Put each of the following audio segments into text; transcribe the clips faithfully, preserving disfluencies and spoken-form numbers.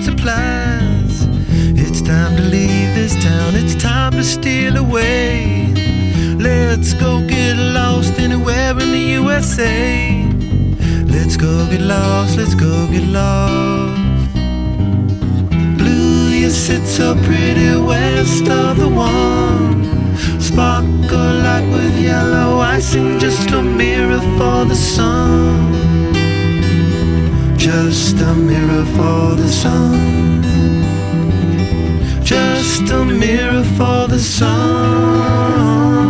supplies. It's time to leave this town, it's time to steal away. Let's go get lost anywhere in the U S A. Let's go get lost, let's go get lost. Blue, you sit so pretty west of the one. Sparkle like with yellow icing, just a mirror for the sun. Just a mirror for the sun. Just a mirror for the sun.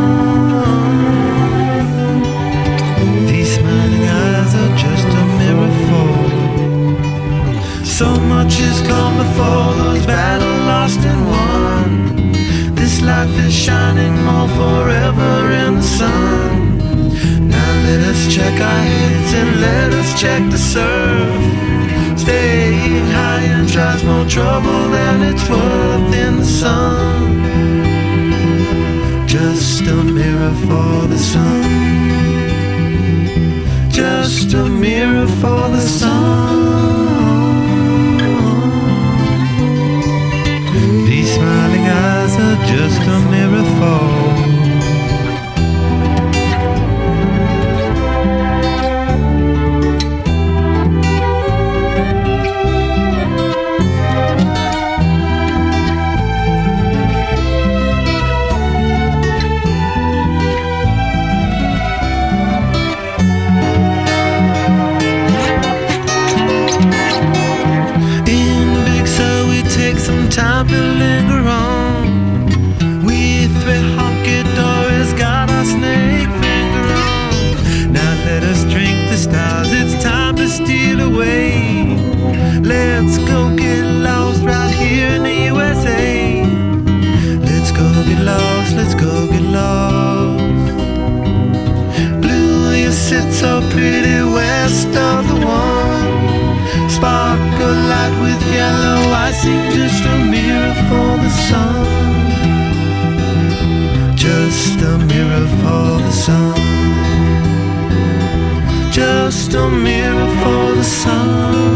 These smiling eyes are just a mirror for. So much has come before, those battles lost and won. This life is shining more forever in the sun. Now let us check our heads and let us check the surf. Staying high and tries more trouble than it's worth in the sun. Just a mirror for the sun. Just a mirror for the sun. These smiling eyes are just a mirror for. Time to linger on. We three honky-dories got our snake finger on. Now let us drink the stars, it's time to steal away. Let's go get lost right here in the U S A. Let's go get lost, let's go get lost. Blue, you sit so pretty west of the one. Sparkle light with yellow icing, just a mirror for the sun. Just a mirror for the sun. Just a mirror for the sun.